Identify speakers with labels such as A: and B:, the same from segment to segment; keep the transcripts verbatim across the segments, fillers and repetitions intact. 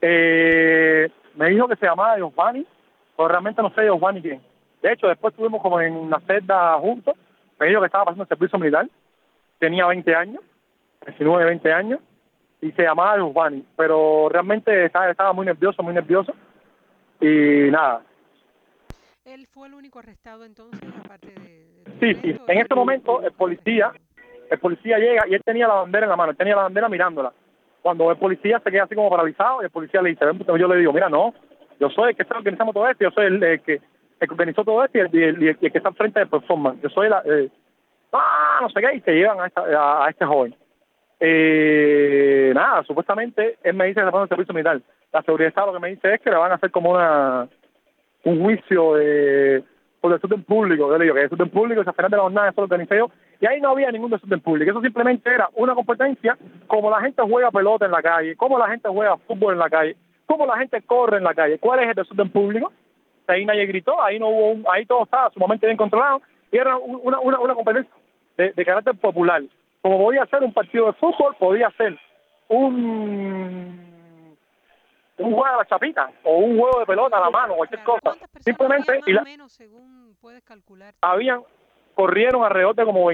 A: Eh, me dijo que se llamaba Giovanni, pero realmente no sé Giovanni quién. De hecho, después estuvimos como en una celda juntos. Me dijo que estaba pasando el servicio militar, tenía veinte años, diecinueve, veinte años, y se llamaba Giovanni, pero realmente estaba, estaba muy nervioso, muy nervioso, y nada.
B: Él fue el único arrestado entonces, aparte de, de tu
A: Sí, sí,
B: resto,
A: en
B: él
A: este
B: fue el
A: momento el
B: único
A: policía,
B: arrestado.
A: el policía llega y él tenía la bandera en la mano, él tenía la bandera mirándola. Cuando el policía se queda así como paralizado, y el policía le dice, yo le digo, mira, no, yo soy el que está organizando todo esto, yo soy el, el que, el que organizó todo esto y el, y el, y el que está al frente del performance, yo soy la, eh, ah, no sé qué, y se llevan a, esta, a, a este joven. Eh, nada, supuestamente él me dice que se pone el servicio militar. La seguridad de Estado lo que me dice es que le van a hacer como una un juicio de por desorden público. Yo le digo que desorden público es al final de la jornada, eso lo organicé yo, y ahí no había ningún desorden público. Eso simplemente era una competencia como la gente juega pelota en la calle, como la gente juega fútbol en la calle, como la gente corre en la calle. ¿Cuál es el desorden público? Ahí nadie gritó, ahí no hubo un, ahí todo estaba sumamente bien controlado y era una, una, una competencia de, de carácter popular. Como podía ser un partido de fútbol, podía ser un un juego de la chapita o un juego de pelota a la mano, cualquier
B: Claro,
A: cosa.
B: ¿cuántas personas habían
A: Simplemente, y
B: más o
A: la,
B: menos según puedes calcular tú?
A: habían, corrieron alrededor de como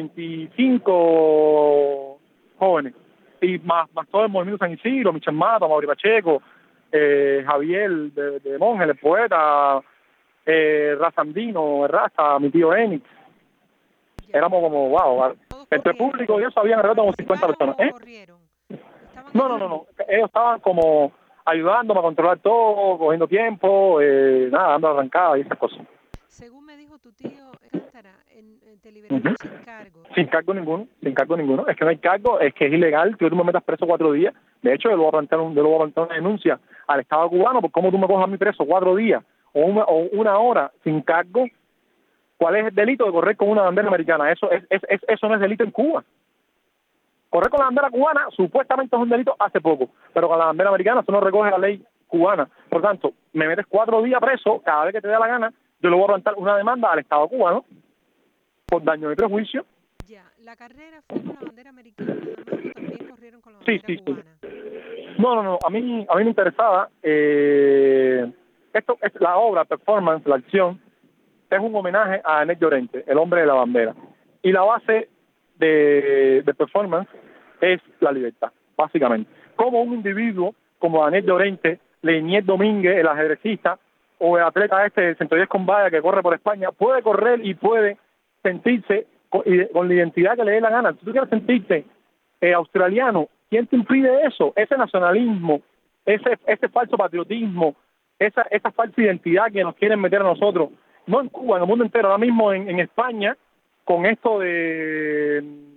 A: veinticinco jóvenes, y más, más todo el movimiento San Isidro, Michel Mato, Mauri Pacheco, eh, Javier de, de Monge, el poeta, eh, Razandino, Raza, mi tío Enix.
B: Ya.
A: Éramos como, wow,
B: ¿Todos
A: entre
B: corrieron?
A: público y eso habían alrededor de como cincuenta
B: ¿Participaron
A: personas.
B: o
A: ¿Eh?
B: corrieron? ¿Estaban
A: No, no,
B: allí?
A: no, no. Ellos estaban como ayudándome a controlar todo, cogiendo tiempo, eh, nada, dando arrancada y esas cosas.
B: Según me dijo tu tío Cántara, en, en- te liberaron
A: Uh-huh.
B: sin cargo.
A: Sin cargo ninguno, sin cargo ninguno. Es que no hay cargo, es que es ilegal que tú me metas preso cuatro días. De hecho, yo le voy a plantear, un, yo le voy a plantear una denuncia al Estado cubano por cómo tú me cojas a mi preso cuatro días o una, o una hora sin cargo. ¿Cuál es el delito de correr con una bandera americana? Eso es, es, es eso no es delito en Cuba. Correr con la bandera cubana supuestamente es un delito hace poco, pero con la bandera americana eso no recoge la ley cubana. Por tanto, me metes cuatro días preso, cada vez que te dé la gana, yo le voy a plantear una demanda al Estado cubano por daño y prejuicio.
B: Ya, ¿la carrera fue con la bandera americana nada más o también corrieron con la
A: Sí,
B: bandera
A: sí, sí.
B: cubana?
A: No, no, no, a mí, a mí me interesaba, eh, esto es la obra, performance, la acción, es un homenaje a Anet Llorente, el hombre de la bandera. Y la base de, de performance es la libertad, básicamente. Como un individuo como Anet Llorente, Leinier Domínguez, el ajedrecista, o el atleta este de ciento diez con valla que corre por España, puede correr y puede sentirse con, con la identidad que le dé la gana. Si tú quieres sentirte eh, australiano, ¿quién te impide eso? Ese nacionalismo, ese, ese falso patriotismo, esa, esa falsa identidad que nos quieren meter a nosotros, no en Cuba, en el mundo entero, ahora mismo en, en España, con esto de...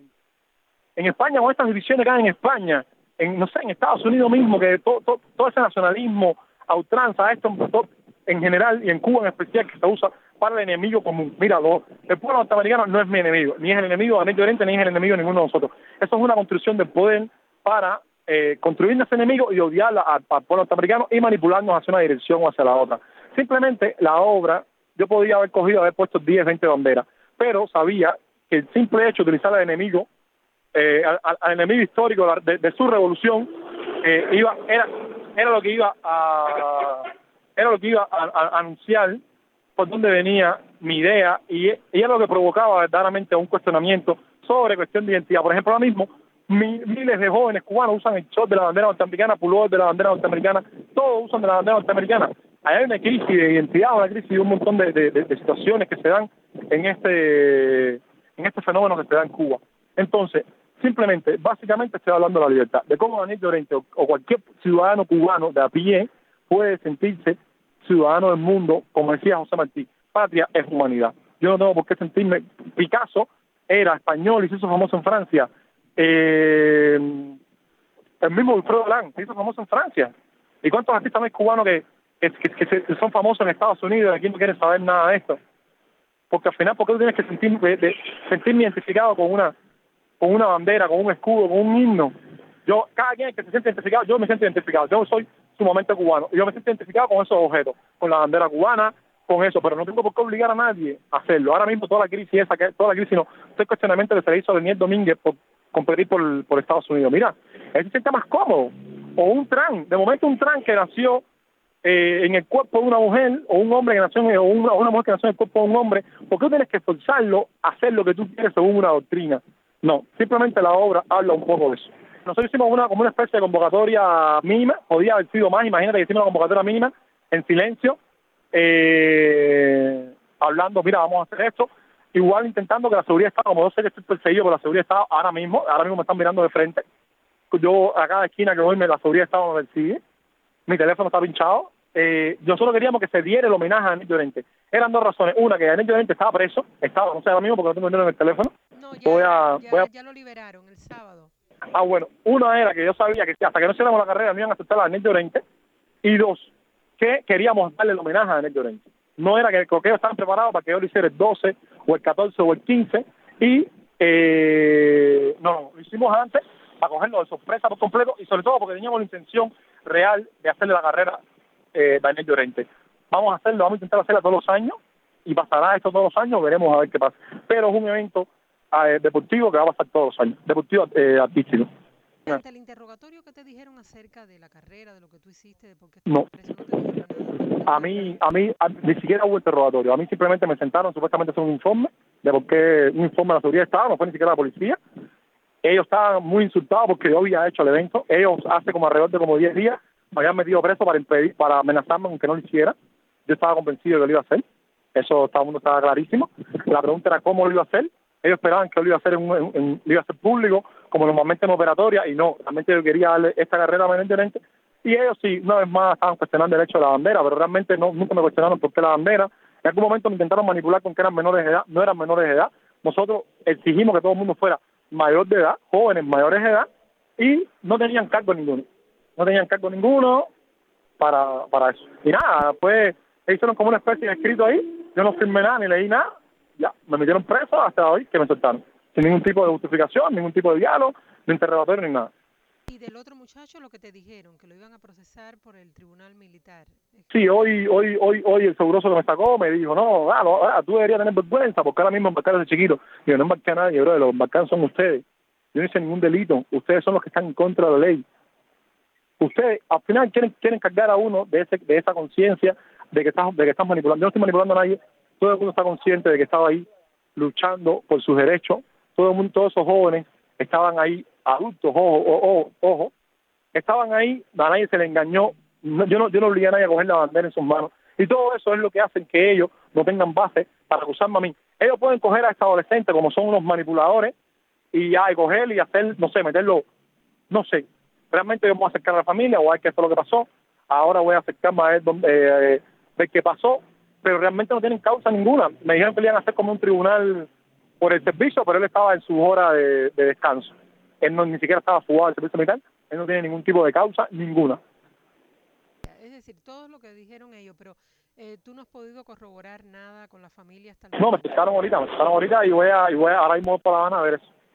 A: En España, con estas divisiones que hay en España, en, no sé, en Estados Unidos mismo, que todo, todo, todo ese nacionalismo a ultranza, esto todo, en general, y en Cuba en especial, que se usa para el enemigo común. Mira, lo, el pueblo norteamericano no es mi enemigo, ni es el enemigo de Anet Llorente, ni es el enemigo de ninguno de nosotros. Eso es una construcción del poder para eh, construir ese enemigo y odiar al pueblo norteamericano y manipularnos hacia una dirección o hacia la otra. Simplemente la obra, yo podía haber cogido, haber puesto diez, veinte banderas, pero sabía que el simple hecho de utilizar al enemigo, eh, al, al enemigo histórico de, de su revolución, eh, iba era era lo que iba a era lo que iba a, a, a anunciar por dónde venía mi idea, y, y era lo que provocaba verdaderamente un cuestionamiento sobre cuestión de identidad. Por ejemplo, ahora mismo mi, miles de jóvenes cubanos usan el short de la bandera norteamericana, pullover de la bandera norteamericana, todos usan de la bandera norteamericana. Ahí hay una crisis de identidad, una crisis de un montón de, de, de, de situaciones que se dan en este en este fenómeno que se da en Cuba. Entonces, simplemente, básicamente estoy hablando de la libertad, de cómo Anet Llorente o, o cualquier ciudadano cubano de a pie puede sentirse ciudadano del mundo, como decía José Martí, patria es humanidad. Yo no tengo por qué sentirme... Picasso era español y se hizo famoso en Francia. Eh, el mismo Wilfredo Lang se hizo famoso en Francia. ¿Y cuántos artistas más cubanos que, que, que, que, que son famosos en Estados Unidos y aquí no quieren saber nada de esto? Porque al final, ¿por qué tú tienes que sentir, de, de, sentirme identificado con una con una bandera, con un escudo, con un himno? Yo, cada quien que se siente identificado, yo me siento identificado, yo soy sumamente cubano, y yo me siento identificado con esos objetos, con la bandera cubana, con eso, pero no tengo por qué obligar a nadie a hacerlo. Ahora mismo toda la crisis esa, que toda la crisis no, todo el cuestionamiento que se le hizo a Leinier Domínguez por, competir por, por Estados Unidos. Mira, él se siente más cómodo. O un trans, de momento un trans que nació eh, en el cuerpo de una mujer, o un hombre que nació en, o una, una mujer que nació en el cuerpo de un hombre, ¿por qué tienes que forzarlo a hacer lo que tú quieres según una doctrina? No, simplemente la obra habla un poco de eso. Nosotros hicimos una como una especie de convocatoria mínima, podía haber sido más, imagínate que hicimos una convocatoria mínima en silencio, eh, hablando, mira, vamos a hacer esto, igual intentando que la seguridad de Estado, como yo sé que estoy perseguido por la seguridad de Estado ahora mismo, ahora mismo me están mirando de frente, yo a cada esquina que voy, me, la seguridad de Estado me persigue, mi teléfono está pinchado, eh, yo solo queríamos que se diera el homenaje a Daniel Llorente. Eran dos razones, una, que Daniel Llorente estaba preso, estaba, no sé ahora mismo porque no tengo dinero en el teléfono,
B: No, ya,
A: voy a,
B: ya,
A: voy a
B: ya lo liberaron el sábado.
A: Ah, bueno, una era que yo sabía que hasta que no hiciéramos la carrera no iban a aceptar a Daniel Llorente, y dos, que queríamos darle el homenaje a Daniel Llorente. No era que, que ellos estaban preparados para que yo lo hiciera el doce, o el catorce, o el quince, y eh, no, lo hicimos antes para cogerlo de sorpresa por completo, y sobre todo porque teníamos la intención real de hacerle la carrera eh, a Daniel Llorente. Vamos a hacerlo, vamos a intentar hacerla todos los años, y pasará esto todos los años, veremos a ver qué pasa. Pero es un evento eh, deportivo que va a pasar todos los años, deportivo eh, artístico.
B: Ante el interrogatorio, ¿qué te dijeron acerca de la carrera, de lo que tú hiciste, de por qué
A: No,
B: estabas preso? No te dijeron nada.
A: a mí, a mí, a- ni siquiera hubo interrogatorio. A mí simplemente me sentaron supuestamente a hacer un informe de por qué, un informe de la seguridad de Estado, no fue ni siquiera la policía. Ellos estaban muy insultados porque yo había hecho el evento. Ellos hace como alrededor de como diez días me habían metido preso para impedir, para amenazarme con que no lo hiciera. Yo estaba convencido de que lo iba a hacer. Eso todo el mundo estaba clarísimo. La pregunta era cómo lo iba a hacer. Ellos esperaban que lo iba a hacer en, un- en- en- lo iba a hacer público, como normalmente en operatoria, y no, realmente yo quería darle esta carrera a Daniel Llorente. Y ellos sí, una vez más estaban cuestionando el hecho de la bandera, pero realmente no, nunca me cuestionaron por qué la bandera. En algún momento me intentaron manipular con que eran menores de edad, no eran menores de edad. Nosotros exigimos que todo el mundo fuera mayor de edad, jóvenes mayores de edad, y no tenían cargo ninguno. No tenían cargo ninguno para, para eso. Y nada, pues hicieron como una especie de escrito ahí, yo no firmé nada ni leí nada, ya, me metieron preso hasta hoy que me soltaron. Sin ningún tipo de justificación, ningún tipo de diálogo, de interrogatorio ni nada.
B: Y del otro muchacho, lo que te dijeron, que lo iban a procesar por el tribunal militar.
A: Sí, hoy, hoy, hoy, hoy el seguroso que me sacó me dijo, no, ah, no, ah, tú deberías tener vergüenza porque ahora mismo embarcar a ese chiquito. Y yo no embarqué a nadie, bro, los embarcados son ustedes. Yo no hice ningún delito, ustedes son los que están en contra de la ley. Ustedes al final quieren, quieren cargar a uno de ese, de esa conciencia de que estás, de que estás manipulando. Yo no estoy manipulando a nadie, todo el mundo está consciente de que estaba ahí luchando por sus derechos, todo el mundo, todos esos jóvenes estaban ahí, adultos, ojo, ojo, ojo, estaban ahí, a nadie se le engañó, no, yo no yo no obligué a nadie a coger la bandera en sus manos, y todo eso es lo que hacen que ellos no tengan base para acusarme a mí. Ellos pueden coger a esta adolescente como son unos manipuladores y ya, y coger y hacer, no sé, meterlo, no sé, realmente yo me voy a acercar a la familia, voy a ver qué fue lo que pasó, ahora voy a acercarme a ver, dónde, eh, ver qué pasó, pero realmente no tienen causa ninguna. Me dijeron que le iban a hacer como un tribunal por el servicio, pero él estaba en su hora de, de descanso. Él no, ni siquiera estaba fugado del servicio militar, él no tiene ningún tipo de causa, ninguna.
B: Es decir, todo es lo que dijeron ellos, pero eh, tú no has podido corroborar nada con la familia hasta el
A: No, me
B: momento.
A: explicaron ahorita, me explicaron ahorita y voy a, y voy a ahora mismo voy para La Habana a ver eso.